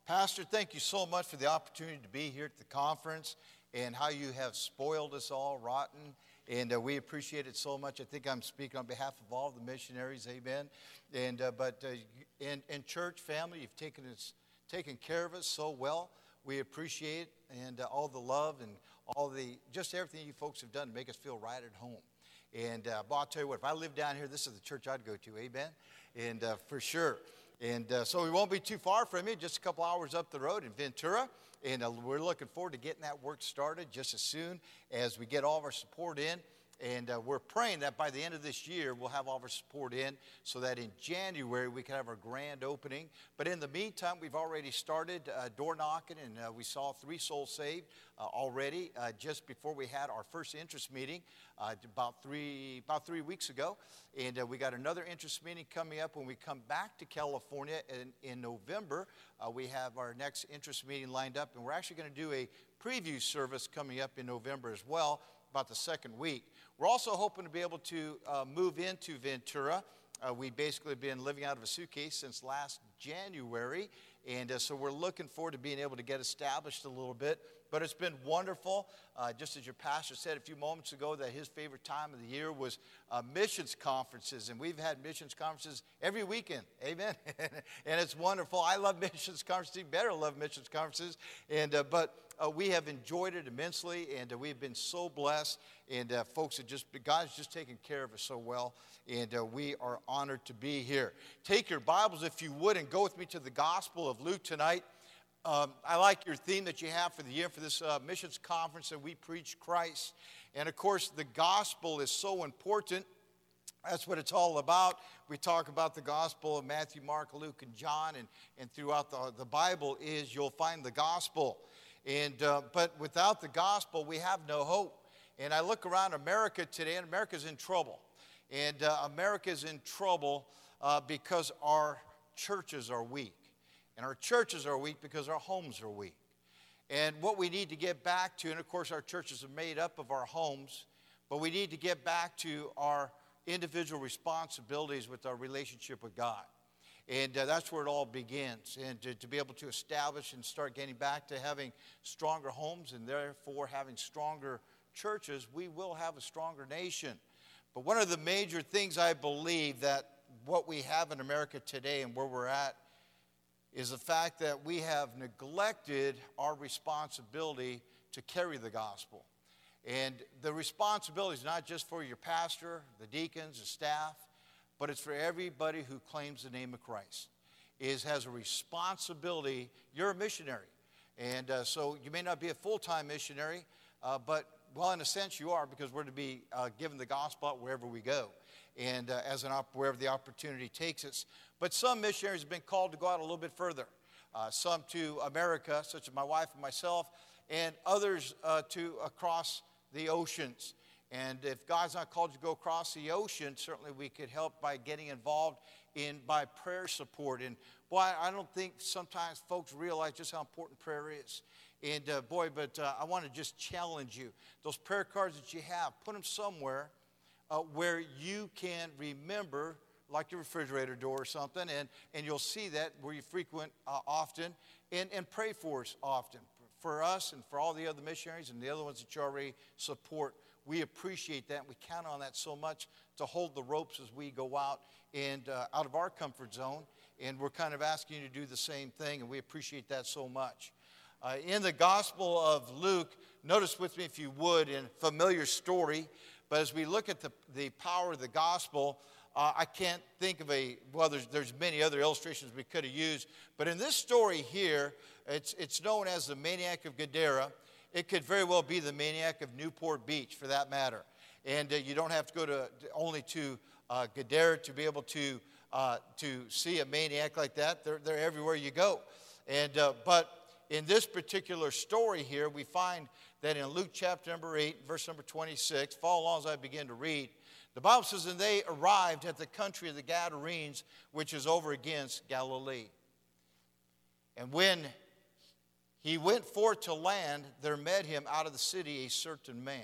Pastor, thank you so much for the opportunity to be here at the conference and how you have spoiled us all rotten. And we appreciate it so much. I think I'm speaking on behalf of all the missionaries, amen. And in church family, you've taken care of us so well. We appreciate it, and all the love and just everything you folks have done to make us feel right at home. And I'll tell you what, if I lived down here, this is the church I'd go to, amen. And for sure. And so we won't be too far from you, just a couple hours up the road in Ventura. And we're looking forward to getting that work started just as soon as we get all of our support in. And we're praying that by the end of this year, we'll have all of our support in so that in January we can have our grand opening. But in the meantime, we've already started door knocking, and we saw 3 souls saved already just before we had our first interest meeting about 3 weeks ago. And we got another interest meeting coming up when we come back to California in November. We have our next interest meeting lined up, and we're actually going to do a preview service coming up in November as well, about the second week. We're also hoping to be able to move into Ventura. We basically have been living out of a suitcase since last January, and so we're looking forward to being able to get established a little bit. But it's been wonderful. Just as your pastor said a few moments ago, that his favorite time of the year was missions conferences, and we've had missions conferences every weekend. Amen. And it's wonderful. I love missions conferences. You better love missions conferences. And but we have enjoyed it immensely, and we've been so blessed. And folks, God's just taken care of us so well, and we are honored to be here. Take your Bibles, if you would, and go with me to the Gospel of Luke tonight. I like your theme that you have for the year for this missions conference, that we preach Christ. And of course, the gospel is so important. That's what it's all about. We talk about the gospel of Matthew, Mark, Luke, and John, and throughout the Bible you'll find the gospel. And but without the gospel, we have no hope. And I look around America today, and America's in trouble. And America's in trouble because our churches are weak. And our churches are weak because our homes are weak. And what we need to get back to, and of course our churches are made up of our homes, but we need to get back to our individual responsibilities with our relationship with God. And that's where it all begins. And to be able to establish and start getting back to having stronger homes and therefore having stronger churches, we will have a stronger nation. But one of the major things I believe that what we have in America today and where we're at is the fact that we have neglected our responsibility to carry the gospel. And the responsibility is not just for your pastor, the deacons, the staff, but it's for everybody who claims the name of Christ. Has a responsibility. You're a missionary. And so you may not be a full-time missionary, but, well, in a sense you are, because we're to be given the gospel out wherever we go. And wherever the opportunity takes us. But some missionaries have been called to go out a little bit further. Some to America, such as my wife and myself, and others to across the oceans. And if God's not called you to go across the ocean, certainly we could help by getting involved by prayer support. And boy, I don't think sometimes folks realize just how important prayer is. And I want to just challenge you. Those prayer cards that you have, put them somewhere where you can remember, like your refrigerator door or something, and you'll see that where you frequent often, and pray for us often. For us and for all the other missionaries and the other ones that you already support, we appreciate that. We count on that so much to hold the ropes as we go out and out of our comfort zone, and we're kind of asking you to do the same thing, and we appreciate that so much. In the Gospel of Luke, notice with me if you would, in a familiar story, but as we look at the power of the gospel, I can't think of there's many other illustrations we could have used, but in this story here, it's known as the maniac of Gadara. It could very well be the maniac of Newport Beach, for that matter. And you don't have to go only to Gadara to be able to see a maniac like that. They're everywhere you go. And but in this particular story here, we find that in Luke chapter number 8, verse number 26, follow along as I begin to read. The Bible says, and they arrived at the country of the Gadarenes, which is over against Galilee. And when he went forth to land, there met him out of the city a certain man,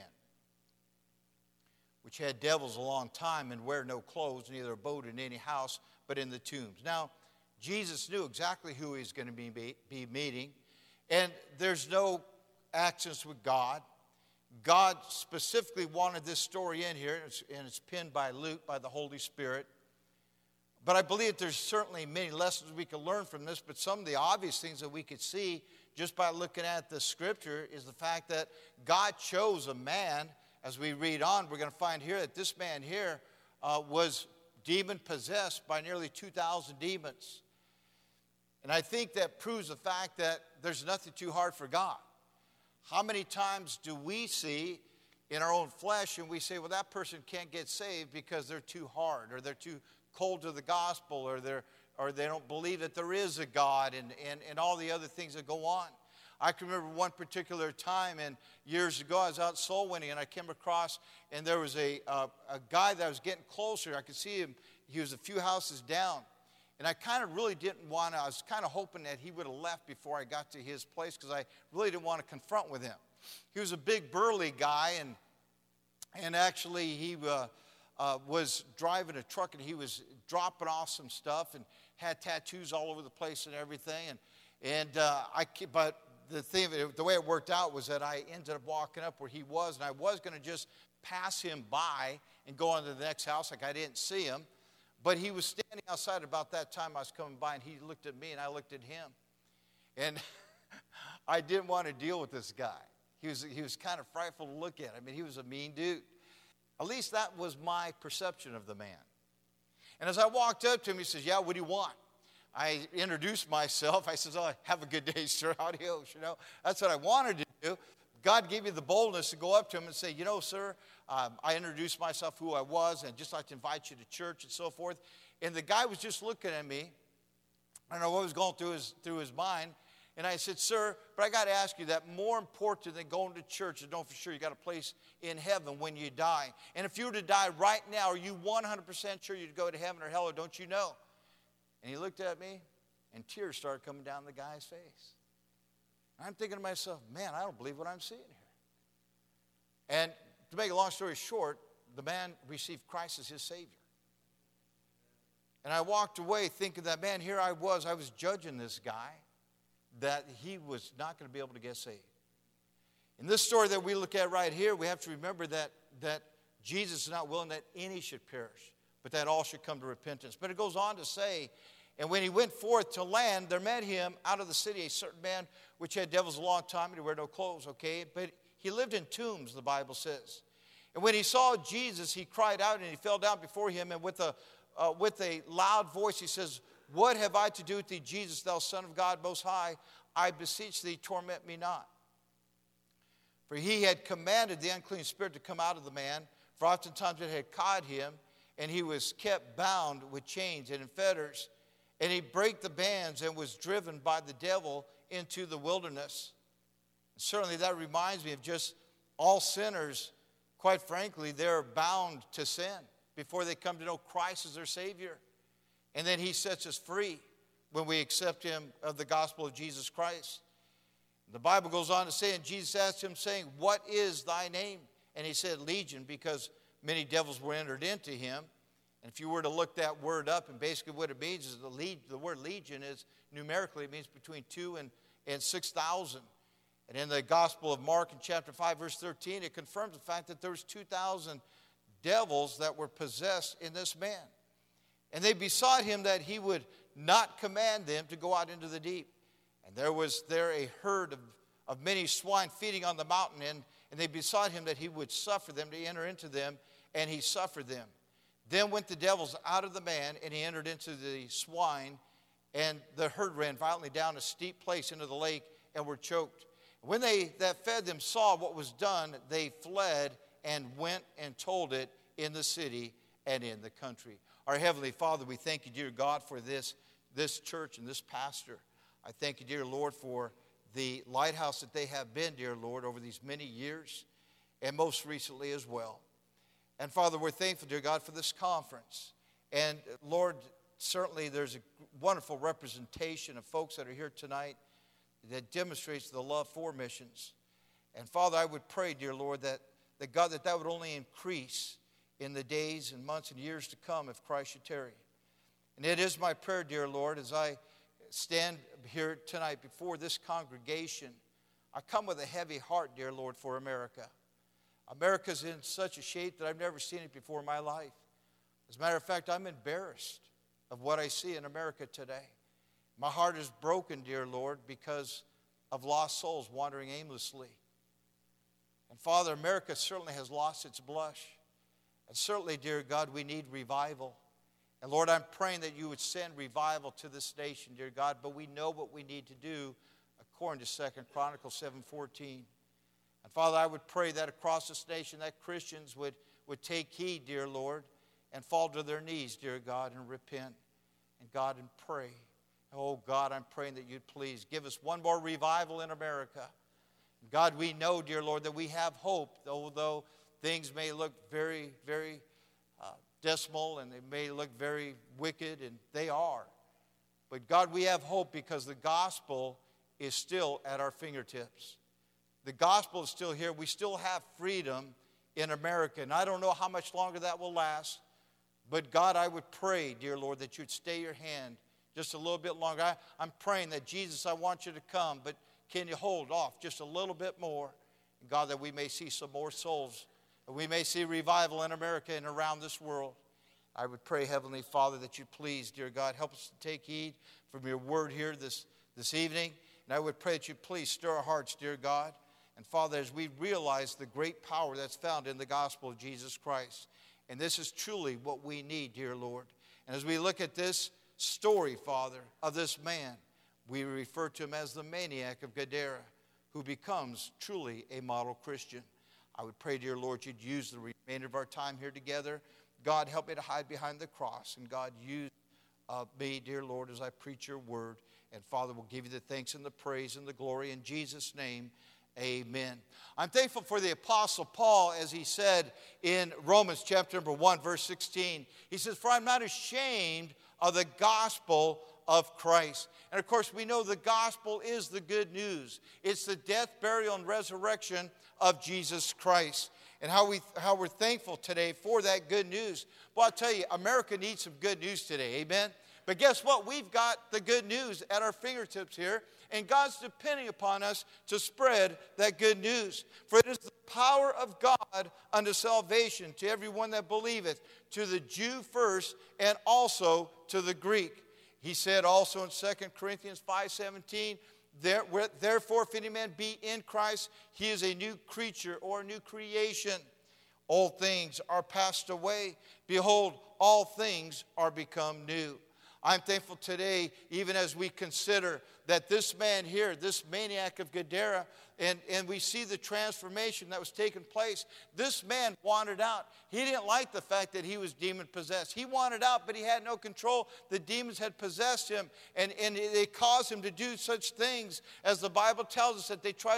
which had devils a long time, and wear no clothes, neither abode in any house, but in the tombs. Now, Jesus knew exactly who he was going to be meeting. And there's no accidents with God. God specifically wanted this story in here, and it's penned by Luke, by the Holy Spirit. But I believe there's certainly many lessons we can learn from this, but some of the obvious things that we could see just by looking at the scripture is the fact that God chose a man. As we read on, we're going to find here that this man here was demon-possessed by nearly 2,000 demons. And I think that proves the fact that there's nothing too hard for God. How many times do we see in our own flesh and we say, well, that person can't get saved because they're too hard, or they're too cold to the gospel, or they don't believe that there is a God, and all the other things that go on. I can remember one particular time, and years ago I was out soul winning, and I came across, and there was a guy that I was getting closer. I could see him. He was a few houses down. And I kind of really didn't want to, I was kind of hoping that he would have left before I got to his place, because I really didn't want to confront with him. He was a big burly guy, and actually he was driving a truck, and he was dropping off some stuff and had tattoos all over the place and everything. But the way it worked out was that I ended up walking up where he was, and I was going to just pass him by and go on to the next house like I didn't see him. But he was standing outside about that time I was coming by, and he looked at me, and I looked at him. And I didn't want to deal with this guy. He was kind of frightful to look at. I mean, he was a mean dude. At least that was my perception of the man. And as I walked up to him, he says, yeah, what do you want? I introduced myself. I said, oh, have a good day, sir. Adios, That's what I wanted to do. God gave me the boldness to go up to him and say, sir, I introduced myself, who I was, and just like to invite you to church and so forth. And the guy was just looking at me. I don't know what was going through his mind. And I said, sir, but I got to ask you that more important than going to church is know for sure you got a place in heaven when you die. And if you were to die right now, are you 100% sure you'd go to heaven or hell, or don't you know? And he looked at me, and tears started coming down the guy's face. I'm thinking to myself, man, I don't believe what I'm seeing here. And to make a long story short, the man received Christ as his Savior. And I walked away thinking that, man, here I was judging this guy, that he was not going to be able to get saved. In this story that we look at right here, we have to remember that Jesus is not willing that any should perish, but that all should come to repentance. But it goes on to say, and when he went forth to land, there met him out of the city a certain man which had devils a long time, and he wore no clothes, okay? But he lived in tombs, the Bible says. And when he saw Jesus, he cried out, and he fell down before him, and with a loud voice he says, what have I to do with thee, Jesus, thou Son of God Most High? I beseech thee, torment me not. For he had commanded the unclean spirit to come out of the man, for oftentimes it had caught him, and he was kept bound with chains and in fetters. And he brake the bands and was driven by the devil into the wilderness. Certainly that reminds me of just all sinners, quite frankly, they're bound to sin before they come to know Christ as their Savior. And then he sets us free when we accept him of the gospel of Jesus Christ. The Bible goes on to say, and Jesus asked him, saying, what is thy name? And he said, Legion, because many devils were entered into him. And if you were to look that word up, and basically what it means is the word legion is numerically, it means between 2,000 and 6,000. And in the Gospel of Mark in chapter 5, verse 13, it confirms the fact that there was 2,000 devils that were possessed in this man. And they besought him that he would not command them to go out into the deep. And there was a herd of many swine feeding on the mountain, and they besought him that he would suffer them to enter into them, and he suffered them. Then went the devils out of the man, and he entered into the swine, and the herd ran violently down a steep place into the lake and were choked. When they that fed them saw what was done, they fled and went and told it in the city and in the country. Our Heavenly Father, we thank you, dear God, for this church and this pastor. I thank you, dear Lord, for the lighthouse that they have been, dear Lord, over these many years, and most recently as well. And Father, we're thankful, dear God, for this conference. And Lord, certainly there's a wonderful representation of folks that are here tonight that demonstrates the love for missions. And Father, I would pray, dear Lord, that God, that would only increase in the days and months and years to come if Christ should tarry. And it is my prayer, dear Lord, as I stand here tonight before this congregation, I come with a heavy heart, dear Lord, for America. America's in such a shape that I've never seen it before in my life. As a matter of fact, I'm embarrassed of what I see in America today. My heart is broken, dear Lord, because of lost souls wandering aimlessly. And Father, America certainly has lost its blush. And certainly, dear God, we need revival. And Lord, I'm praying that you would send revival to this nation, dear God, but we know what we need to do according to 2 Chronicles 7:14. And Father, I would pray that across this nation that Christians would take heed, dear Lord, and fall to their knees, dear God, and repent. And God, and pray. Oh God, I'm praying that you'd please give us one more revival in America. God, we know, dear Lord, that we have hope, although things may look very, very dismal and they may look very wicked, and they are. But God, we have hope because the gospel is still at our fingertips. The gospel is still here. We still have freedom in America. And I don't know how much longer that will last. But God, I would pray, dear Lord, that you'd stay your hand just a little bit longer. I'm praying that, Jesus, I want you to come, but can you hold off just a little bit more? And God, that we may see some more souls, that we may see revival in America and around this world. I would pray, Heavenly Father, that you please, dear God, help us to take heed from your word here this evening. And I would pray that you please stir our hearts, dear God. And Father, as we realize the great power that's found in the gospel of Jesus Christ. And this is truly what we need, dear Lord. And as we look at this story, Father, of this man, we refer to him as the maniac of Gadara, who becomes truly a model Christian. I would pray, dear Lord, you'd use the remainder of our time here together. God, help me to hide behind the cross. And God, use me, dear Lord, as I preach your word. And Father, we'll give you the thanks and the praise and the glory in Jesus' name. Amen. I'm thankful for the Apostle Paul, as he said in Romans chapter number 1, verse 16. He says, for I'm not ashamed of the gospel of Christ. And of course, we know the gospel is the good news. It's the death, burial, and resurrection of Jesus Christ. And how we're thankful today for that good news. Well, I'll tell you, America needs some good news today. Amen. But guess what? We've got the good news at our fingertips here. And God's depending upon us to spread that good news. For it is the power of God unto salvation to everyone that believeth, to the Jew first, and also to the Greek. He said also in 2 Corinthians 5:17, therefore, if any man be in Christ, he is a new creature or a new creation. Old things are passed away. Behold, all things are become new. I'm thankful today, even as we consider that this man here, this maniac of Gadara, and we see the transformation that was taking place. This man wanted out. He didn't like the fact that he was demon-possessed. He wanted out, but he had no control. The demons had possessed him, and they caused him to do such things, as the Bible tells us, that they tried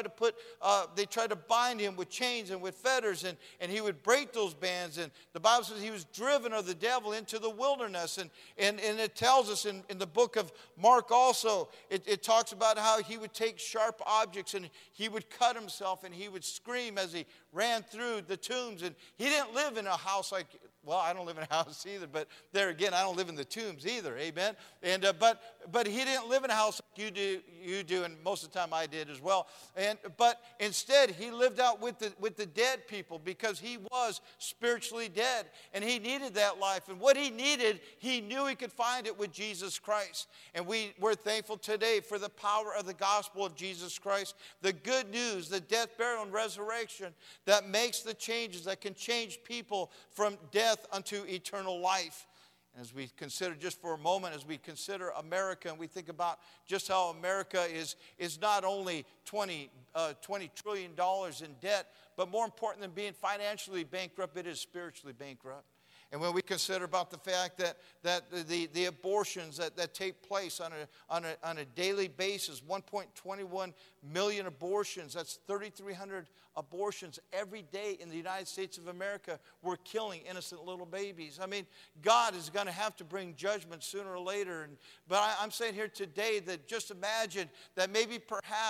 to bind him with chains and with fetters, and he would break those bands. And the Bible says he was driven of the devil into the wilderness. And it tells us in the book of Mark also, it talks about how he would take sharp objects and he would cut himself and he would scream as he ran through the tombs. And he didn't live in a house like, well, I don't live in a house either, but there again, I don't live in the tombs either, amen? And but he didn't live in a house like you do, and most of the time I did as well. But instead, he lived out with the dead people, because he was spiritually dead, and he needed that life. And what he needed, he knew he could find it with Jesus Christ. And we're thankful today for the power of the gospel of Jesus Christ, the good news, the death, burial, and resurrection that makes the changes, that can change people from death unto eternal life. And as we consider just for a moment, as we consider America, and we think about just how America is not only $20 trillion in debt, but more important than being financially bankrupt, it is spiritually bankrupt. And when we consider about the fact that the abortions that take place on a daily basis, 1.21 million abortions, that's 3,300 abortions every day in the United States of America. We're killing innocent little babies. I mean, God is going to have to bring judgment sooner or later. But I'm saying here today that just imagine that maybe perhaps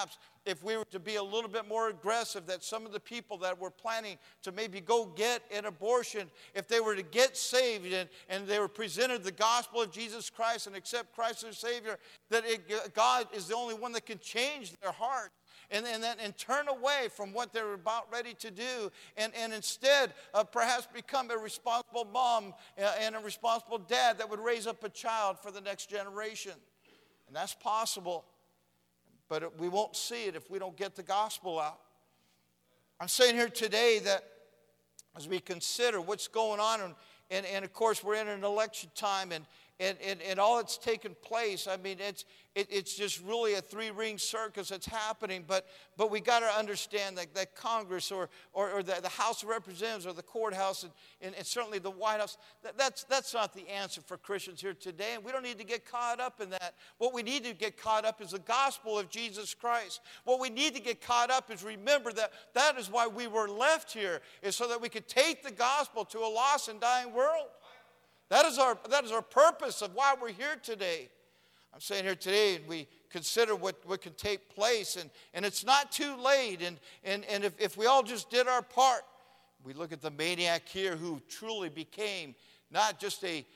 if we were to be a little bit more aggressive, that some of the people that were planning to maybe go get an abortion, if they were to get saved and they were presented the gospel of Jesus Christ and accept Christ as Savior, that God is the only one that can change their heart. And turn away from what they're about ready to do, and instead perhaps become a responsible mom and a responsible dad that would raise up a child for the next generation. And that's possible, but we won't see it if we don't get the gospel out. I'm saying here today that as we consider what's going on, and of course we're in an election time, and all that's taken place, I mean, it's just really a three-ring circus that's happening. But we got to understand that Congress or the House of Representatives or the courthouse and certainly the White House, that's not the answer for Christians here today. And we don't need to get caught up in that. What we need to get caught up is the gospel of Jesus Christ. What we need to get caught up is remember that is why we were left here, is so that we could take the gospel to a lost and dying world. That is our purpose of why we're here today. I'm saying here today, we consider what can take place, and it's not too late. And if we all just did our part, we look at the maniac here who truly became not just a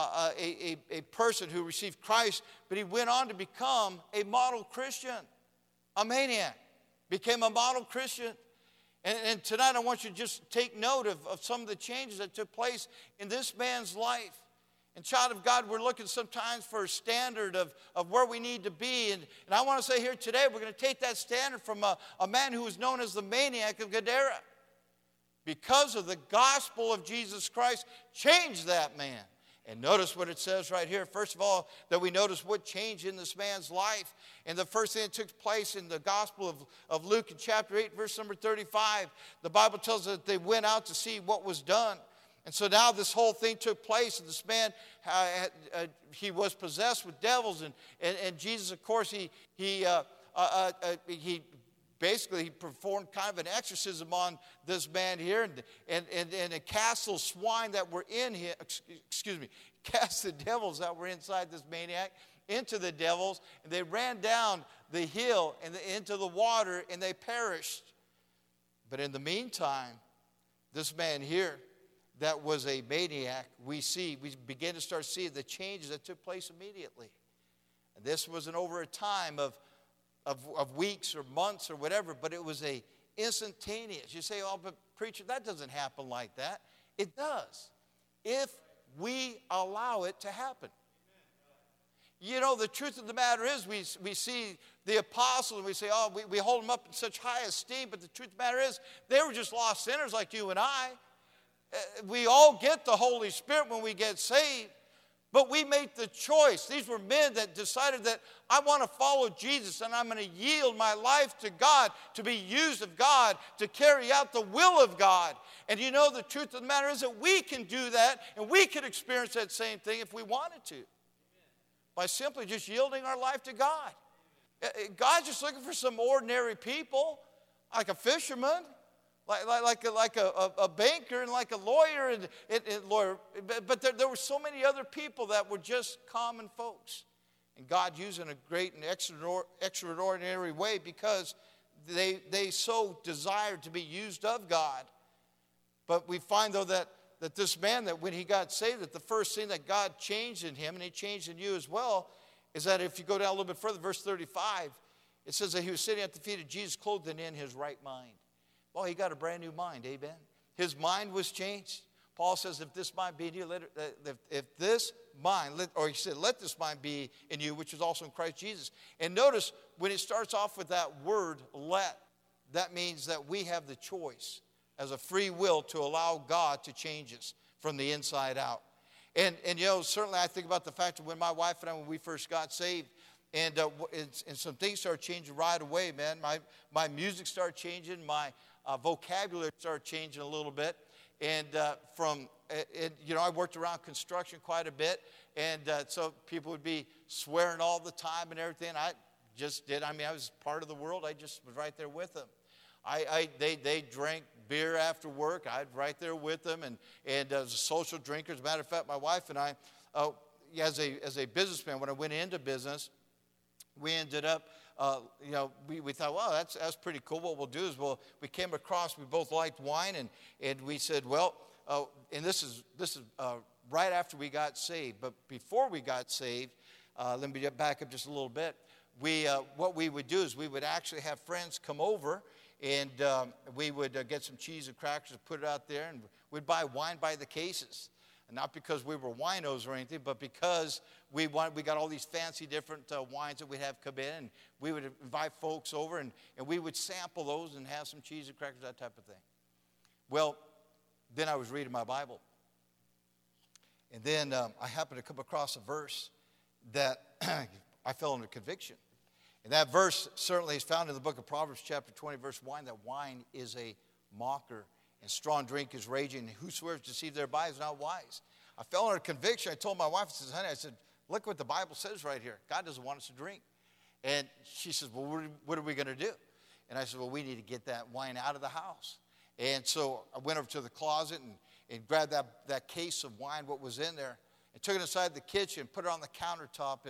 person who received Christ, but he went on to become a model Christian. A maniac became a model Christian. And tonight I want you to just take note of some of the changes that took place in this man's life. And child of God, we're looking sometimes for a standard of where we need to be. And I want to say here today, we're going to take that standard from a man who was known as the maniac of Gadara. Because of the gospel of Jesus Christ, changed that man. And notice what it says right here. First of all, that we notice what changed in this man's life. And the first thing that took place in the Gospel of Luke in chapter 8, verse number 35, the Bible tells us that they went out to see what was done. And so now this whole thing took place, and this man, he was possessed with devils. And Jesus, of course, he basically performed kind of an exorcism on this man here, and it cast those swine that were in him, cast the devils that were inside this maniac into the devils, and they ran down the hill and into the water, and they perished. But in the meantime, this man here that was a maniac, we begin to start seeing the changes that took place immediately. And this wasn't over a time of weeks or months or whatever, but it was a instantaneous. You say, oh, but preacher, that doesn't happen like that. It does, if we allow it to happen. You know, the truth of the matter is we see the apostles and we say, oh, we hold them up in such high esteem, but the truth of the matter is they were just lost sinners like you and I. We all get the Holy Spirit when we get saved. But we made the choice. These were men that decided that I want to follow Jesus and I'm going to yield my life to God, to be used of God, to carry out the will of God. And you know, the truth of the matter is that we can do that and we can experience that same thing if we wanted to. By simply just yielding our life to God. God's just looking for some ordinary people, like a fisherman, like a banker and like a lawyer and lawyer. But there were so many other people that were just common folks. And God used in a great and extraordinary way because they so desired to be used of God. But we find, though, that this man, that when he got saved, that the first thing that God changed in him, and he changed in you as well, is that if you go down a little bit further, verse 35, it says that he was sitting at the feet of Jesus, clothed and in his right mind. Well, he got a brand new mind, amen? His mind was changed. Paul says, if this mind be in you, let this mind be in you, which is also in Christ Jesus. And notice, when it starts off with that word, let, that means that we have the choice as a free will to allow God to change us from the inside out. And you know, certainly I think about the fact that when my wife and I, when we first got saved, and some things started changing right away, man. My music started changing, my vocabulary started changing a little bit. And I worked around construction quite a bit. And so people would be swearing all the time and everything. I just did. I mean, I was part of the world. I just was right there with them. They drank beer after work. I'd right there with them. And as a social drinker, as a matter of fact, my wife and I, as a businessman, when I went into business, we ended up we thought, well, that's pretty cool. What we'll do is we came across, we both liked wine, and we said, well, and this is right after we got saved. But before we got saved, let me get back up just a little bit. What we would do is we would actually have friends come over, and we would get some cheese and crackers and put it out there, and we'd buy wine by the cases. And not because we were winos or anything, but because we got all these fancy different wines that we'd have come in, and we would invite folks over, and we would sample those and have some cheese and crackers, that type of thing. Well, then I was reading my Bible. And then I happened to come across a verse that I fell under conviction. And that verse certainly is found in the book of Proverbs chapter 20, verse 1, that wine is a mocker and strong drink is raging, and whosoever is deceived thereby is not wise. I fell under conviction. I told my wife, I said, honey, I said, look what the Bible says right here. God doesn't want us to drink. And she says, well, what are we going to do? And I said, well, we need to get that wine out of the house. And so I went over to the closet and grabbed that case of wine, what was in there, and took it inside the kitchen, put it on the countertop,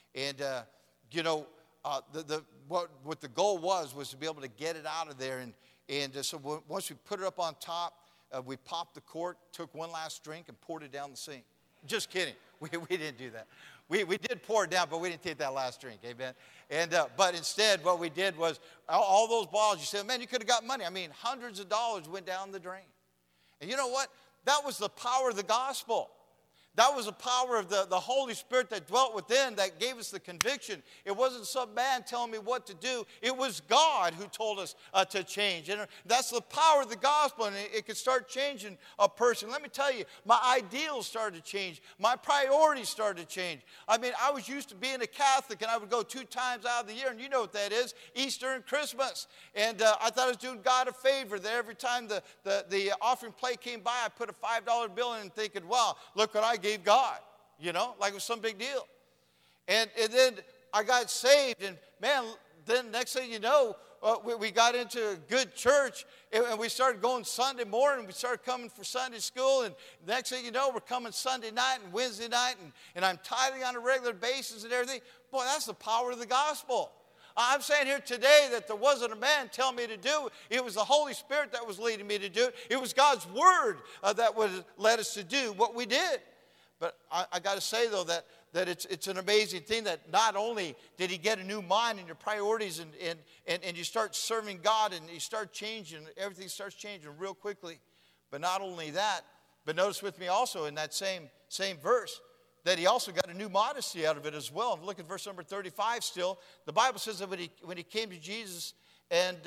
what the goal was to be able to get it out of there. So once we put it up on top, we popped the cork, took one last drink, and poured it down the sink. Just kidding. We didn't do that. We did pour it down, but we didn't take that last drink. Amen. But instead, what we did was all those bottles. You said, man, you could have got money. I mean, hundreds of dollars went down the drain. And you know what? That was the power of the gospel. That was the power of the Holy Spirit that dwelt within, that gave us the conviction. It wasn't some man telling me what to do. It was God who told us to change. And that's the power of the gospel, and it could start changing a person. Let me tell you, my ideals started to change. My priorities started to change. I mean, I was used to being a Catholic, and I would go 2 times out of the year, and you know what that is, Easter and Christmas. And I thought I was doing God a favor, that every time the offering plate came by, I put a $5 bill in and thinking, wow, look what I gave God, like it was some big deal. And then I got saved, and man, then next thing you know, we got into a good church, and we started going Sunday morning. We started coming for Sunday school, and next thing you know, we're coming Sunday night and Wednesday night, and I'm tithing on a regular basis and everything. Boy, that's the power of the gospel. I'm saying here today that there wasn't a man telling me to do it. It was the Holy Spirit that was leading me to do it. It was God's Word that would led us to do what we did. But I got to say, though, that it's an amazing thing that not only did he get a new mind and your priorities and you start serving God and you start changing, everything starts changing real quickly. But not only that, but notice with me also in that same verse that he also got a new modesty out of it as well. Look at verse number 35 still. The Bible says that when he came to Jesus and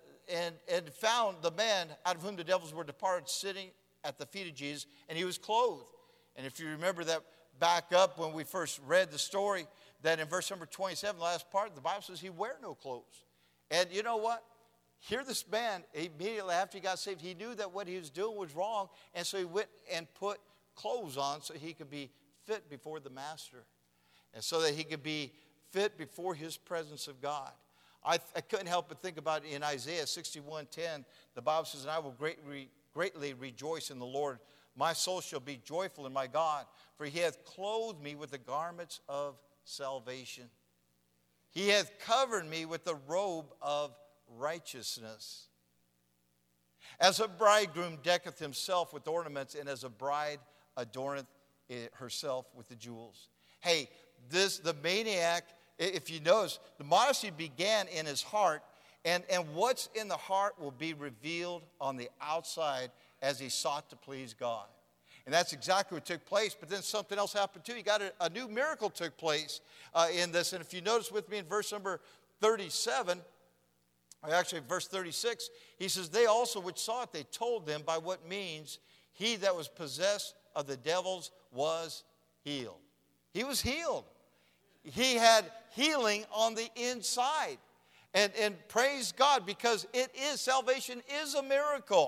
found the man out of whom the devils were departed sitting at the feet of Jesus, and he was clothed. And if you remember that back up when we first read the story, that in verse number 27, the last part, the Bible says he wear no clothes. And you know what? Here this man, immediately after he got saved, he knew that what he was doing was wrong. And so he went and put clothes on so he could be fit before the master. And so that he could be fit before his presence of God. I couldn't help but think about it in Isaiah 61:10. The Bible says, and I will greatly rejoice in the Lord. My soul shall be joyful in my God, for he hath clothed me with the garments of salvation. He hath covered me with the robe of righteousness. As a bridegroom decketh himself with ornaments, and as a bride adorneth herself with the jewels. Hey, the maniac, if you notice, the modesty began in his heart, and what's in the heart will be revealed on the outside as he sought to please God. And that's exactly what took place. But then something else happened too. He got a new miracle took place in this. And if you notice with me in verse number 37, or actually verse 36, he says, they also which saw it, they told them by what means he that was possessed of the devils was healed. He was healed. He had healing on the inside. And praise God, because salvation is a miracle.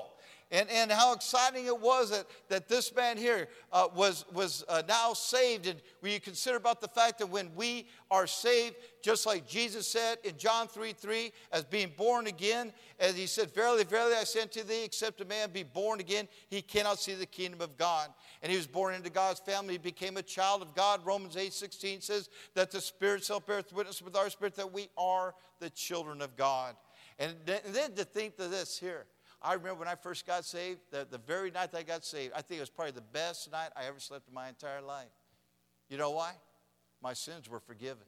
And how exciting it was that this man here was now saved. And when you consider about the fact that when we are saved, just like Jesus said in John 3:3, as being born again, as he said, verily, verily, I say unto thee, except a man be born again, he cannot see the kingdom of God. And he was born into God's family. He became a child of God. Romans 8:16 says that the Spirit self beareth witness with our spirit that we are the children of God. And then to think of this here. I remember when I first got saved, the very night that I got saved, I think it was probably the best night I ever slept in my entire life. You know why? My sins were forgiven.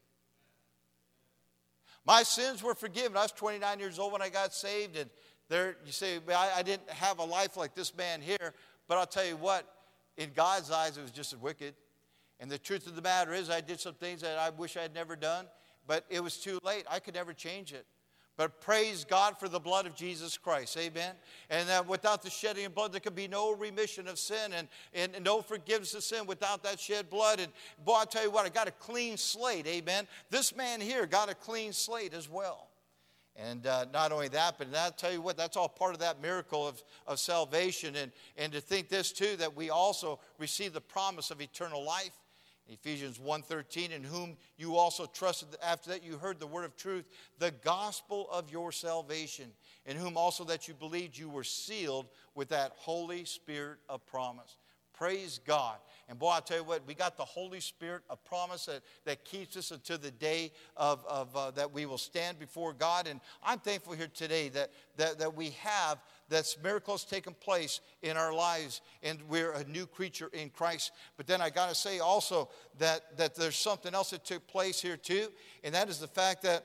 My sins were forgiven. I was 29 years old when I got saved. And there, you say, I didn't have a life like this man here. But I'll tell you what, in God's eyes, it was just as wicked. And the truth of the matter is, I did some things that I wish I had never done. But it was too late. I could never change it. But praise God for the blood of Jesus Christ. Amen. And that without the shedding of blood, there could be no remission of sin and no forgiveness of sin without that shed blood. And boy, I'll tell you what, I got a clean slate. Amen. This man here got a clean slate as well. And not only that, but I'll tell you what, that's all part of that miracle of salvation. And to think this too, that we also receive the promise of eternal life. Ephesians 1:13, in whom you also trusted after that you heard the word of truth, the gospel of your salvation, in whom also that you believed you were sealed with that Holy Spirit of promise. Praise God. And boy, I'll tell you what, we got the Holy Spirit of promise that keeps us until the day of that we will stand before God. And I'm thankful here today that we have that miracles taken place in our lives, and we're a new creature in Christ. But then I got to say also that there's something else that took place here too, and that is the fact that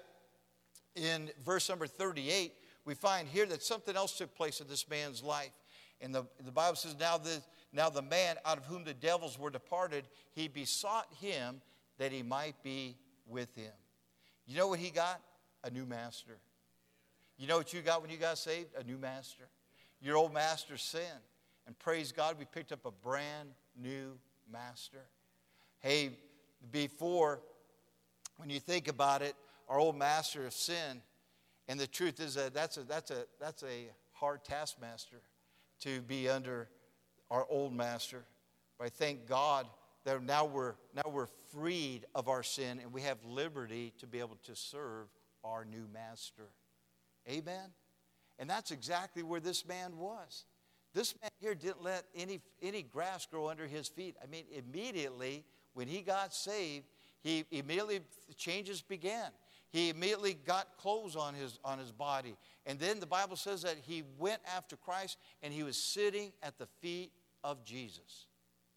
in verse number 38, we find here that something else took place in this man's life. And the Bible says, now the man out of whom the devils were departed, he besought him that he might be with him. You know what he got? A new master. You know what you got when you got saved? A new master. Your old master sinned. And praise God, we picked up a brand new master. Hey, before, when you think about it, our old master of sin, and the truth is that that's a hard taskmaster to be under our old master. But I thank God that now we're freed of our sin, and we have liberty to be able to serve our new master. Amen? And that's exactly where this man was. This man here didn't let any grass grow under his feet. I mean, immediately when he got saved, the changes began. He immediately got clothes on his body. And then the Bible says that he went after Christ, and he was sitting at the feet of Jesus.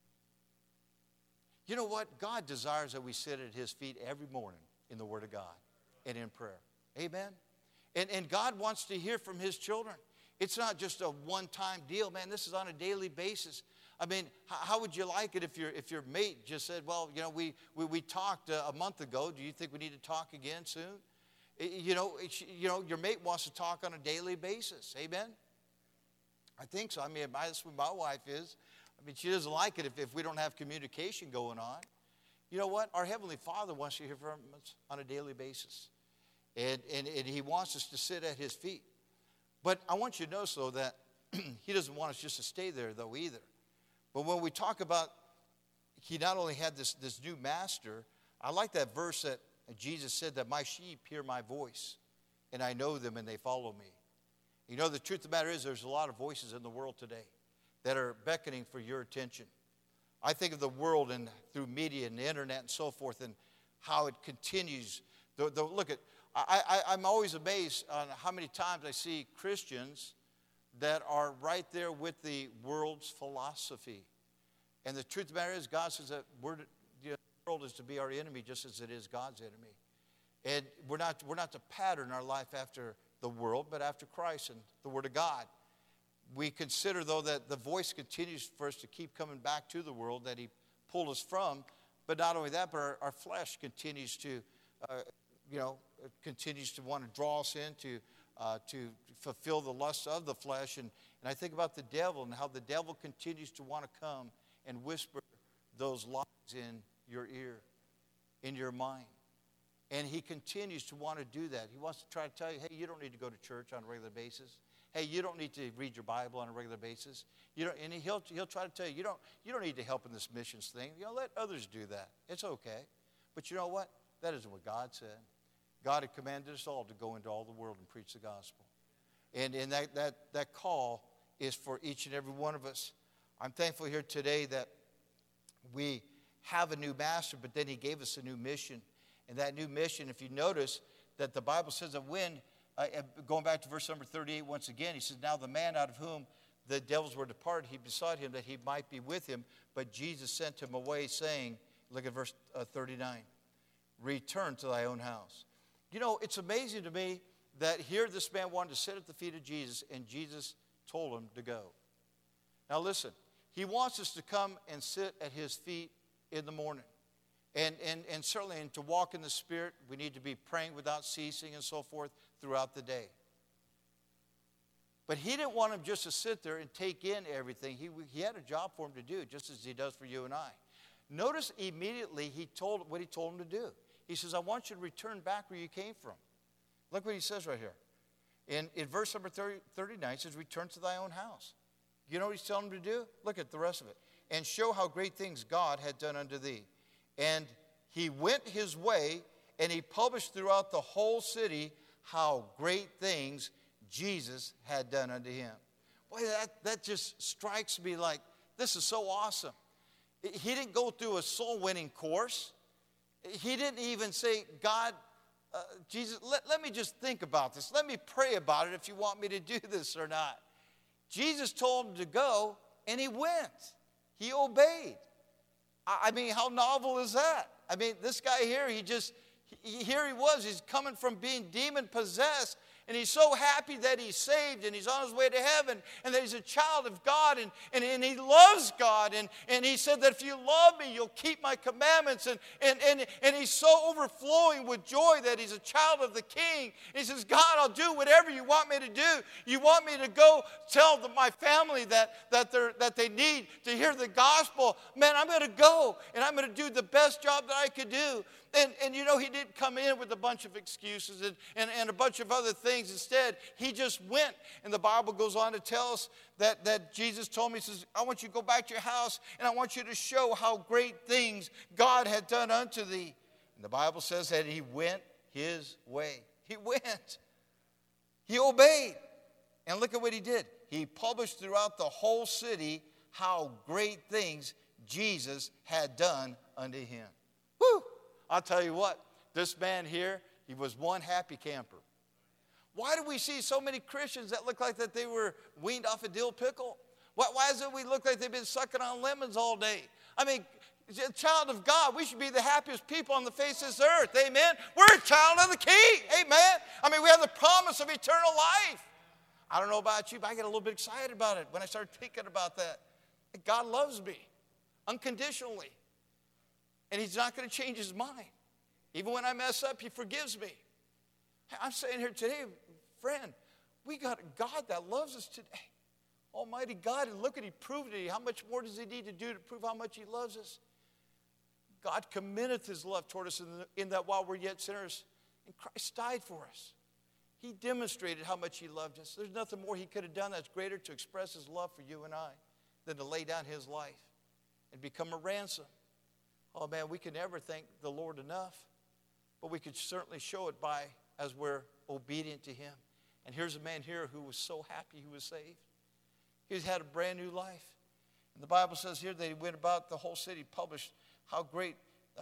You know what? God desires that we sit at his feet every morning in the Word of God and in prayer. Amen? And God wants to hear from his children. It's not just a one-time deal, man. This is on a daily basis. I mean, how would you like it if your mate just said, well, you know, we talked a month ago. Do you think we need to talk again soon? You know, your mate wants to talk on a daily basis. Amen? I think so. I mean, that's what my wife is. I mean, she doesn't like it if we don't have communication going on. You know what? Our Heavenly Father wants to hear from us on a daily basis. And he wants us to sit at his feet. But I want you to notice, though, that he doesn't want us just to stay there, though, either. But when we talk about he not only had this new master, I like that verse that Jesus said that my sheep hear my voice, and I know them, and they follow me. You know, the truth of the matter is there's a lot of voices in the world today that are beckoning for your attention. I think of the world and through media and the internet and so forth and how it continues. Look at, I'm always amazed on how many times I see Christians that are right there with the world's philosophy. And the truth of the matter is God says that the world is to be our enemy just as it is God's enemy. And we're not to pattern our life after the world, but after Christ and the Word of God. We consider, though, that the voice continues for us to keep coming back to the world that he pulled us from. But not only that, but our flesh continues to, continues to want to draw us in to fulfill the lust of the flesh. And I think about the devil and how the devil continues to want to come and whisper those lies in your ear, in your mind. And he continues to want to do that. He wants to try to tell you, hey, you don't need to go to church on a regular basis. Hey, you don't need to read your Bible on a regular basis. And he'll try to tell you, you don't need to help in this missions thing. Let others do that. It's okay. But you know what? That isn't what God said. God had commanded us all to go into all the world and preach the gospel. And that call is for each and every one of us. I'm thankful here today that we have a new master, but then he gave us a new mission. And that new mission, if you notice that the Bible says that when, going back to verse number 38 once again, he says, now the man out of whom the devils were departed, he besought him that he might be with him, but Jesus sent him away, saying, look at verse 39, return to thy own house. It's amazing to me that here this man wanted to sit at the feet of Jesus, and Jesus told him to go. Now listen, he wants us to come and sit at his feet in the morning. And certainly to walk in the Spirit, we need to be praying without ceasing and so forth throughout the day. But he didn't want him just to sit there and take in everything. He had a job for him to do, just as he does for you and I. Notice immediately what he told him to do. He says, I want you to return back where you came from. Look what he says right here. In verse number 39, he says, return to thy own house. You know what he's telling him to do? Look at the rest of it. And show how great things God had done unto thee. And he went his way, and he published throughout the whole city how great things Jesus had done unto him. Boy, that just strikes me like, this is so awesome. He didn't go through a soul-winning course. He didn't even say, God, Jesus, let me just think about this. Let me pray about it if you want me to do this or not. Jesus told him to go, and he went. He obeyed. I mean, how novel is that? I mean, this guy here, here he was. He's coming from being demon-possessed, and he's so happy that he's saved, and he's on his way to heaven, and that he's a child of God, and he loves God. And he said that if you love me, you'll keep my commandments. And he's so overflowing with joy that he's a child of the King. And he says, God, I'll do whatever you want me to do. You want me to go tell my family that they need to hear the gospel. Man, I'm going to go, and I'm going to do the best job that I could do. And he didn't come in with a bunch of excuses and a bunch of other things. Instead, he just went. And the Bible goes on to tell us that Jesus told me, he says, I want you to go back to your house, and I want you to show how great things God had done unto thee. And the Bible says that he went his way. He went. He obeyed. And look at what he did. He published throughout the whole city how great things Jesus had done unto him. Woo! I'll tell you what, this man here, he was one happy camper. Why do we see so many Christians that look like that they were weaned off a dill pickle? Why is it we look like they've been sucking on lemons all day? I mean, a child of God, we should be the happiest people on the face of this earth. Amen? We're a child of the King. Amen? I mean, we have the promise of eternal life. I don't know about you, but I get a little bit excited about it when I start thinking about that. God loves me unconditionally. And he's not going to change his mind. Even when I mess up, he forgives me. I'm saying here today, friend, we got a God that loves us today. Almighty God, and look at, he proved it. How much more does he need to do to prove how much he loves us? God committeth his love toward us in that while we're yet sinners, and Christ died for us. He demonstrated how much he loved us. There's nothing more he could have done that's greater to express his love for you and I than to lay down his life and become a ransom. Oh, man, we can never thank the Lord enough, but we could certainly show it as we're obedient to him. And here's a man here who was so happy he was saved. He's had a brand new life. And the Bible says here that he went about the whole city, published how great,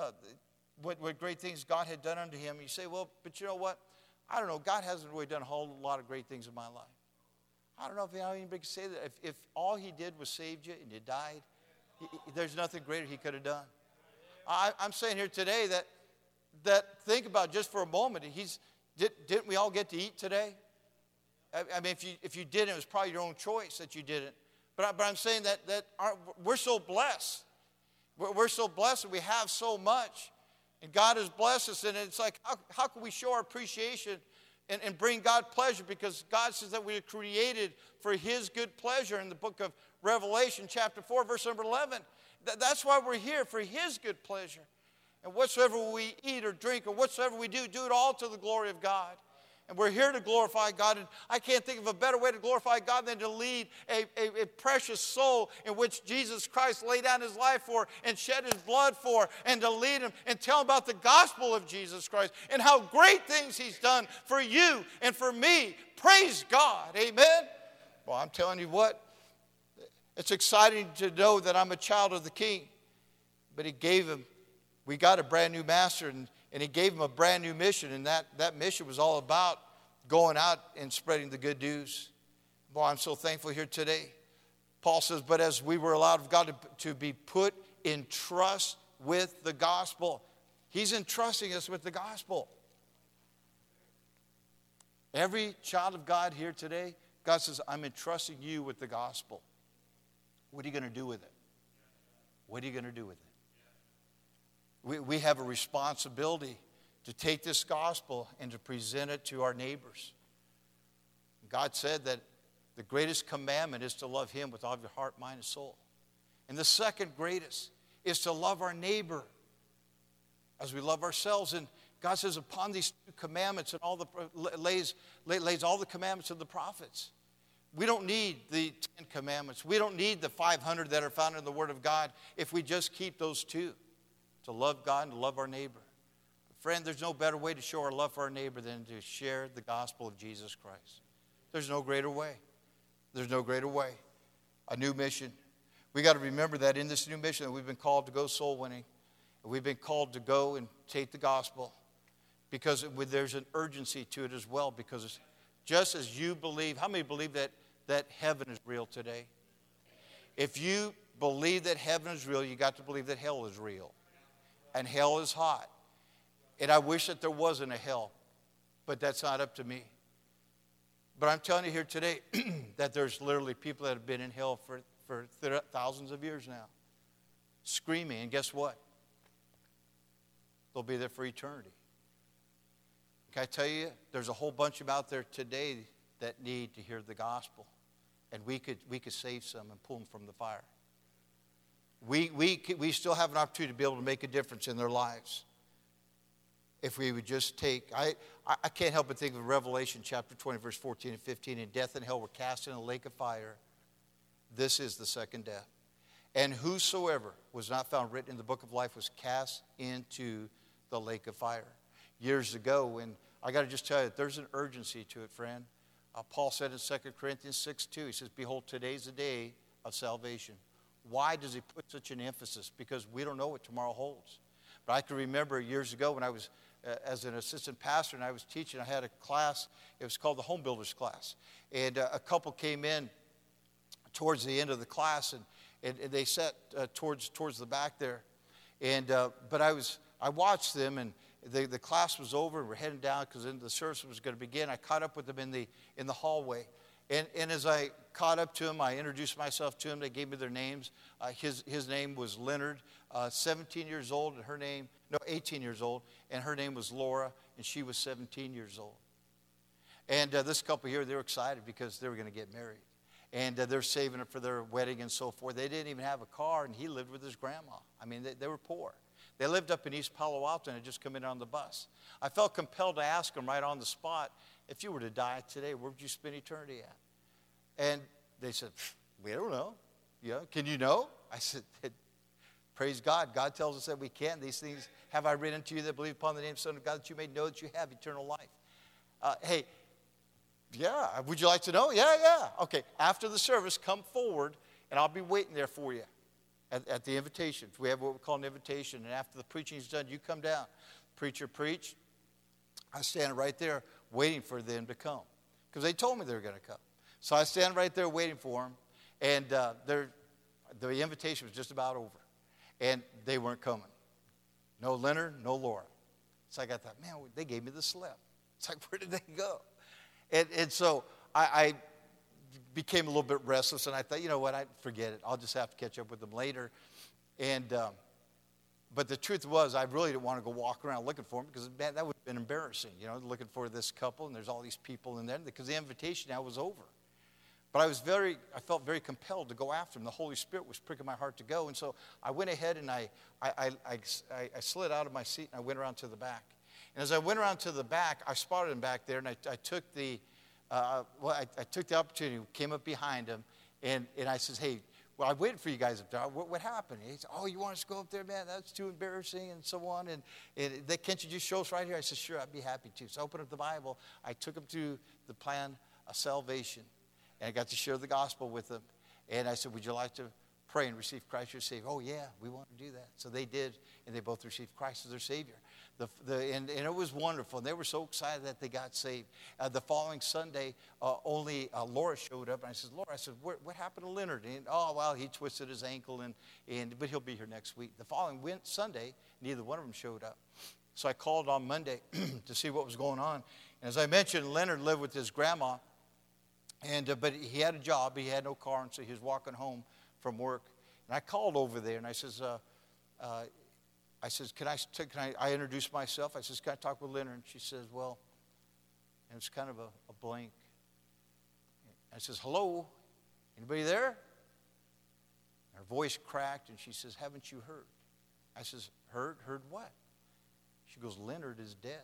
what great things God had done unto him. You say, well, but you know what? I don't know. God hasn't really done a whole lot of great things in my life. I don't know if anybody can say that. If all he did was saved you and you died, there's nothing greater he could have done. I'm saying here today that think about just for a moment. Didn't we all get to eat today? I mean, if you didn't, it was probably your own choice that you didn't. But I'm saying that we're so blessed. We're so blessed and we have so much. And God has blessed us. And it's like, how can we show our appreciation and bring God pleasure? Because God says that we are created for his good pleasure in the book of Revelation chapter 4, verse number 11. That's why we're here, for his good pleasure. And whatsoever we eat or drink or whatsoever we do, do it all to the glory of God. And we're here to glorify God. And I can't think of a better way to glorify God than to lead a precious soul in which Jesus Christ laid down his life for and shed his blood for, and to lead him and tell him about the gospel of Jesus Christ and how great things he's done for you and for me. Praise God. Amen. Well, I'm telling you what, it's exciting to know that I'm a child of the King. But we got a brand new master, and he gave him a brand new mission, and that mission was all about going out and spreading the good news. Boy, I'm so thankful here today. Paul says, but as we were allowed of God to be put in trust with the gospel, he's entrusting us with the gospel. Every child of God here today, God says, I'm entrusting you with the gospel. What are you going to do with it? What are you going to do with it? We have a responsibility to take this gospel and to present it to our neighbors. God said that the greatest commandment is to love him with all of your heart, mind, and soul. And the second greatest is to love our neighbor as we love ourselves. And God says upon these two commandments and lays all the commandments of the prophets. We don't need the 10 commandments. We don't need the 500 that are found in the Word of God if we just keep those two. To love God and to love our neighbor. Friend, there's no better way to show our love for our neighbor than to share the gospel of Jesus Christ. There's no greater way. There's no greater way. A new mission. We got to remember that in this new mission that we've been called to go soul winning. We've been called to go and take the gospel. Because there's an urgency to it as well. Because just as you believe, how many believe that heaven is real today? If you believe that heaven is real, you got to believe that hell is real. And hell is hot. And I wish that there wasn't a hell. But that's not up to me. But I'm telling you here today that there's literally people that have been in hell for thousands of years now. Screaming. And guess what? They'll be there for eternity. Can I tell you, there's a whole bunch of them out there today that need to hear the gospel. And we could save some and pull them from the fire. We still have an opportunity to be able to make a difference in their lives. If we would just take, I can't help but think of Revelation chapter 20, verse 14 and 15. And death and hell were cast in a lake of fire. This is the second death. And whosoever was not found written in the book of life was cast into the lake of fire. Years ago, and I got to just tell you, there's an urgency to it, friend. Paul said in 2 Corinthians 6:2, he says, behold, today's the day of salvation. Why does he put such an emphasis? Because we don't know what tomorrow holds. But I can remember years ago when I was as an assistant pastor and I was teaching, I had a class. It was called the Home Builders class. And a couple came in towards the end of the class, and they sat towards the back there. And but I watched them, and the class was over, and we're heading down because the service was going to begin. I caught up with them in the hallway. And as I caught up to him, I introduced myself to him. They gave me their names. His name was Leonard, 17 years old, and 18 years old, and her name was Laura, and she was 17 years old. And this couple here, they were excited because they were going to get married. And they're saving it for their wedding and so forth. They didn't even have a car, and he lived with his grandma. I mean, they were poor. They lived up in East Palo Alto and had just come in on the bus. I felt compelled to ask them right on the spot, if you were to die today, where would you spend eternity at? And they said, we don't know. Yeah, can you know? I said, praise God. God tells us that we can. These things have I written to you that believe upon the name of the Son of God, that you may know that you have eternal life. Hey, yeah, would you like to know? Yeah. Okay, after the service, come forward, and I'll be waiting there for you at the invitation. We have what we call an invitation, and after the preaching is done, you come down. Preacher preach. I stand right there waiting for them to come because they told me they were going to come. So I stand right there waiting for them, and the invitation was just about over, and they weren't coming. No Leonard, no Laura. So I thought, man, they gave me the slip. It's like, where did they go? And so I became a little bit restless, and I thought, you know what, forget it. I'll just have to catch up with them later. And but the truth was, I really didn't want to go walk around looking for them because, man, that would have been embarrassing, looking for this couple, and there's all these people in there because the invitation now was over. But I felt very compelled to go after him. The Holy Spirit was pricking my heart to go. And so I went ahead and I slid out of my seat and I went around to the back. And as I went around to the back, I spotted him back there, and I took the opportunity, came up behind him, and I says, hey, well, I waited for you guys up there. What happened? He said, oh, you want us to go up there, man? That's too embarrassing and so on. And can't you just show us right here? I said, sure, I'd be happy to. So I opened up the Bible. I took him to the plan of salvation, and I got to share the gospel with them. And I said, would you like to pray and receive Christ as your Savior? Oh, yeah, we want to do that. So they did, and they both received Christ as their Savior. And it was wonderful. And they were so excited that they got saved. The following Sunday, only Laura showed up. And I said, Laura, what happened to Leonard? And, oh, well, he twisted his ankle, but he'll be here next week. The following Sunday, neither one of them showed up. So I called on Monday to see what was going on. And as I mentioned, Leonard lived with his grandma. But he had a job. He had no car, and so he was walking home from work. And I called over there, and I says, I introduced myself. I says, can I talk with Leonard? And she says, well, and it's kind of a blank. I says, hello, anybody there? Her voice cracked, and she says, haven't you heard? I says, heard? Heard what? She goes, Leonard is dead.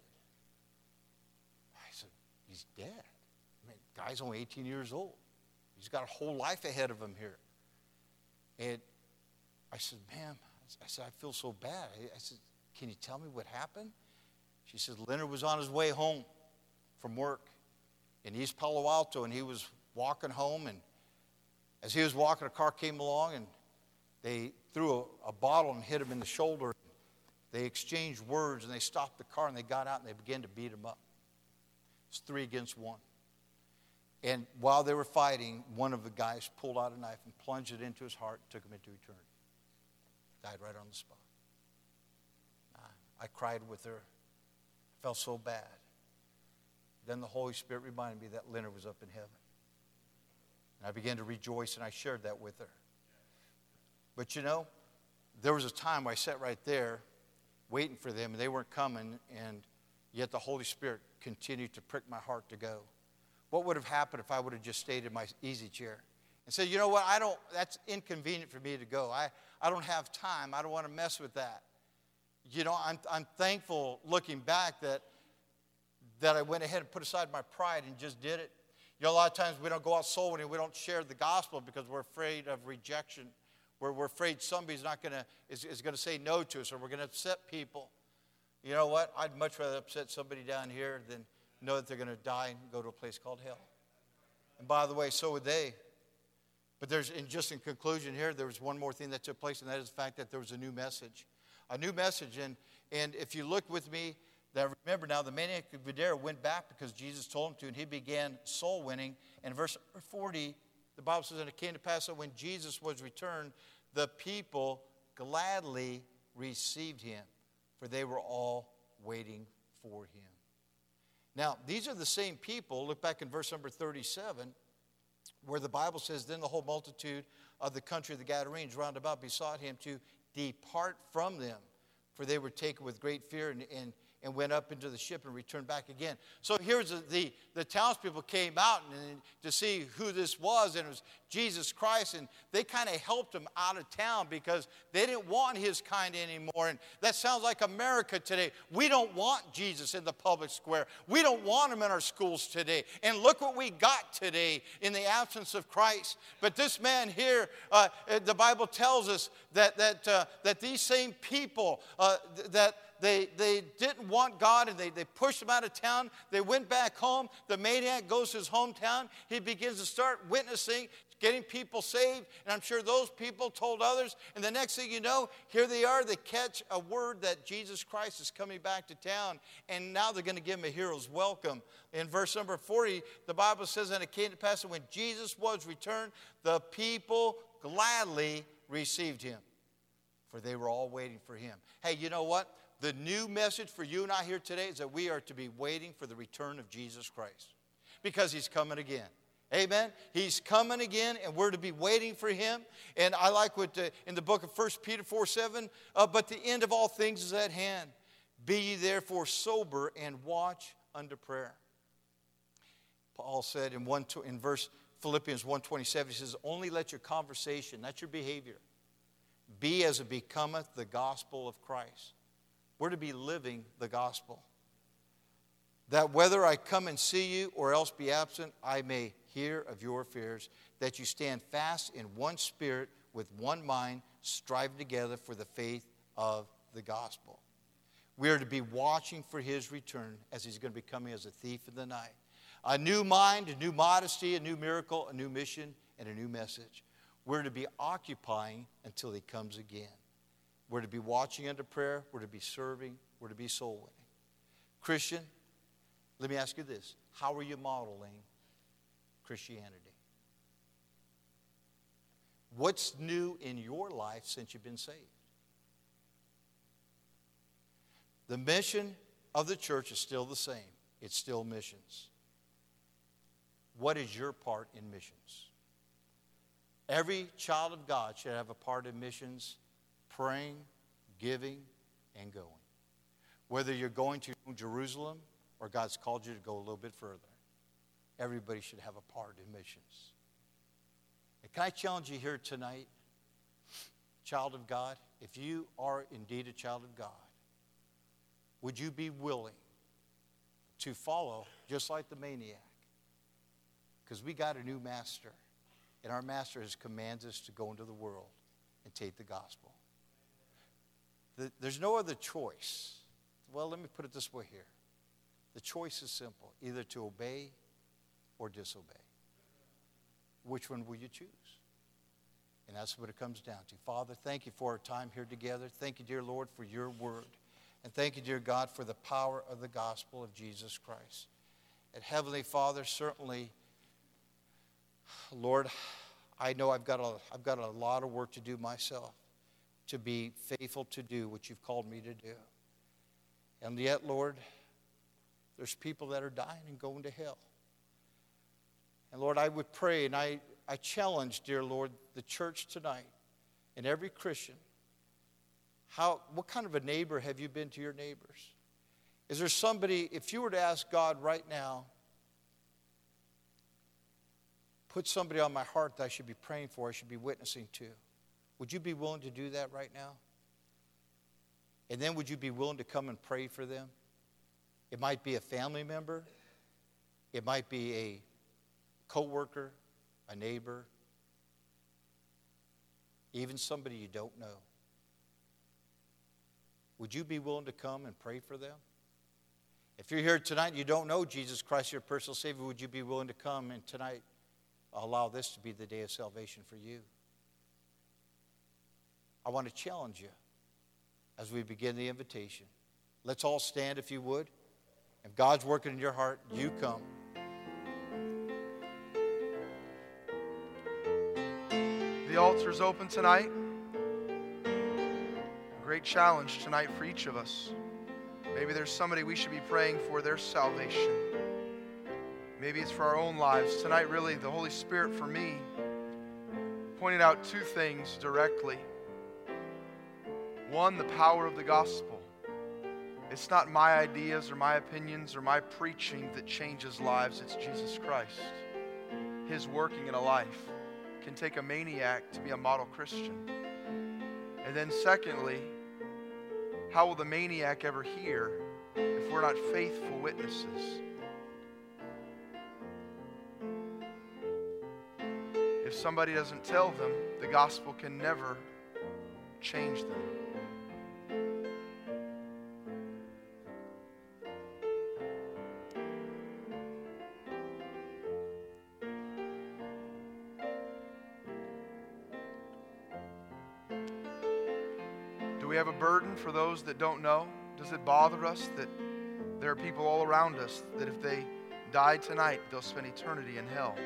I said, he's dead? I mean, the guy's only 18 years old. He's got a whole life ahead of him here. And I said, ma'am, I said, I feel so bad. I said, can you tell me what happened? She said, Leonard was on his way home from work in East Palo Alto, and he was walking home, and as he was walking, a car came along, and they threw a bottle and hit him in the shoulder. They exchanged words, and they stopped the car, and they got out, and they began to beat him up. It's 3 against 1. And while they were fighting, one of the guys pulled out a knife and plunged it into his heart and took him into eternity. Died right on the spot. I cried with her. I felt so bad. Then the Holy Spirit reminded me that Leonard was up in heaven. And I began to rejoice, and I shared that with her. But you know, there was a time I sat right there waiting for them, and they weren't coming, and yet the Holy Spirit continued to prick my heart to go. What would have happened if I would have just stayed in my easy chair and said, you know what, that's inconvenient for me to go. I don't have time. I don't want to mess with that. You know, I'm thankful looking back that I went ahead and put aside my pride and just did it. You know, a lot of times we don't go out soul winning. We don't share the gospel because we're afraid of rejection. We're afraid somebody's is going to say no to us, or we're going to upset people. You know what? I'd much rather upset somebody down here than know that they're going to die and go to a place called hell. And by the way, so would they. But just in conclusion here, there was one more thing that took place, and that is the fact that there was a new message. A new message. And if you look with me, remember now, the maniac of Gadara went back because Jesus told him to, and he began soul winning. And in verse 40, the Bible says, and it came to pass that when Jesus was returned, the people gladly received him, for they were all waiting for him. Now, these are the same people. Look back in verse number 37, where the Bible says, then the whole multitude of the country of the Gadarenes round about besought him to depart from them, for they were taken with great fear and went up into the ship and returned back again. So here's the townspeople came out and to see who this was, and it was Jesus Christ, and they kind of helped him out of town because they didn't want his kind anymore. And that sounds like America today. We don't want Jesus in the public square. We don't want him in our schools today. And look what we got today in the absence of Christ. But this man here, the Bible tells us that these same people They didn't want God, and they pushed him out of town. They went back home. The maniac goes to his hometown. He begins to start witnessing, getting people saved. And I'm sure those people told others. And the next thing you know, here they are. They catch a word that Jesus Christ is coming back to town. And now they're going to give him a hero's welcome. In verse number 40, the Bible says, and it came to pass that when Jesus was returned, the people gladly received him, for they were all waiting for him. Hey, you know what? The new message for you and I here today is that we are to be waiting for the return of Jesus Christ, because he's coming again. Amen? He's coming again, and we're to be waiting for him. And I like what in the book of 1 Peter 4:7, but the end of all things is at hand. Be ye therefore sober and watch unto prayer. Paul said in verse Philippians 1:27, he says, only let your conversation, that's your behavior, be as it becometh the gospel of Christ. We're to be living the gospel. That whether I come and see you or else be absent, I may hear of your affairs, that you stand fast in one spirit with one mind, striving together for the faith of the gospel. We are to be watching for his return, as he's going to be coming as a thief in the night. A new mind, a new modesty, a new miracle, a new mission, and a new message. We're to be occupying until he comes again. We're to be watching under prayer. We're to be serving. We're to be soul winning. Christian, let me ask you this. How are you modeling Christianity? What's new in your life since you've been saved? The mission of the church is still the same. It's still missions. What is your part in missions? Every child of God should have a part in missions, praying, giving, and going. Whether you're going to Jerusalem or God's called you to go a little bit further, everybody should have a part in missions. And can I challenge you here tonight, child of God, if you are indeed a child of God, would you be willing to follow just like the maniac? Because we got a new master, and our master has commanded us to go into the world and take the gospel. There's no other choice. Well, let me put it this way here. The choice is simple, either to obey or disobey. Which one will you choose? And that's what it comes down to. Father, thank you for our time here together. Thank you, dear Lord, for your word. And thank you, dear God, for the power of the gospel of Jesus Christ. And Heavenly Father, certainly, Lord, I know I've got a lot of work to do myself to be faithful to do what you've called me to do. And yet, Lord, there's people that are dying and going to hell. And Lord, I would pray and I challenge, dear Lord, the church tonight and every Christian. What kind of a neighbor have you been to your neighbors? Is there somebody, if you were to ask God right now, put somebody on my heart that I should be praying for, I should be witnessing to, would you be willing to do that right now? And then would you be willing to come and pray for them? It might be a family member. It might be a coworker, a neighbor, even somebody you don't know. Would you be willing to come and pray for them? If you're here tonight and you don't know Jesus Christ, your personal Savior, would you be willing to come and tonight allow this to be the day of salvation for you? I want to challenge you as we begin the invitation. Let's all stand if you would. If God's working in your heart, you come. The altar is open tonight. A great challenge tonight for each of us. Maybe there's somebody we should be praying for their salvation. Maybe it's for our own lives. Tonight, really, the Holy Spirit, for me, pointed out two things directly. One, the power of the gospel. It's not my ideas or my opinions or my preaching that changes lives. It's Jesus Christ. His working in a life can take a maniac to be a model Christian. And then secondly, how will the maniac ever hear if we're not faithful witnesses? If somebody doesn't tell them, the gospel can never change them. Do we have a burden for those that don't know? Does it bother us that there are people all around us that if they die tonight, they'll spend eternity in hell?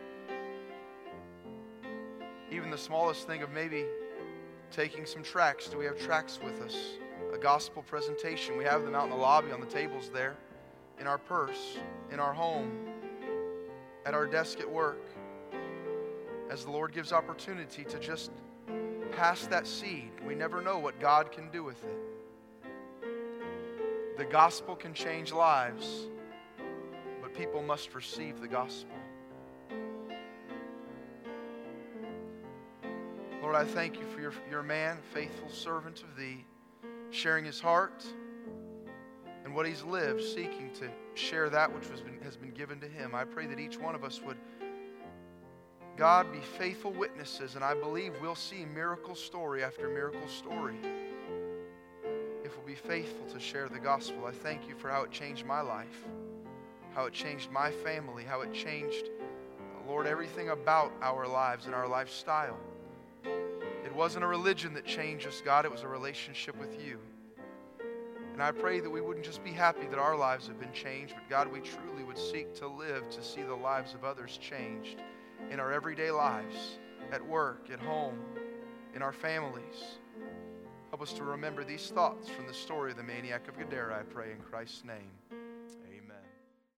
Even the smallest thing of maybe taking some tracts. Do we have tracts with us? A gospel presentation. We have them out in the lobby on the tables there, in our purse, in our home, at our desk at work. As the Lord gives opportunity to just pass that seed, we never know what God can do with it. The gospel can change lives, but people must receive the gospel. Lord, I thank you for your man, faithful servant of thee, sharing his heart and what he's lived, seeking to share that which has been given to him. I pray that each one of us would, God, be faithful witnesses, and I believe we'll see miracle story after miracle story if we'll be faithful to share the gospel. I thank you for how it changed my life, how it changed my family, how it changed, Lord, everything about our lives and our lifestyle. It wasn't a religion that changed us, God. It was a relationship with you. And I pray that we wouldn't just be happy that our lives have been changed, but God, we truly would seek to live to see the lives of others changed in our everyday lives, at work, at home, in our families. Help us to remember these thoughts from the story of the maniac of Gadara, I pray in Christ's name.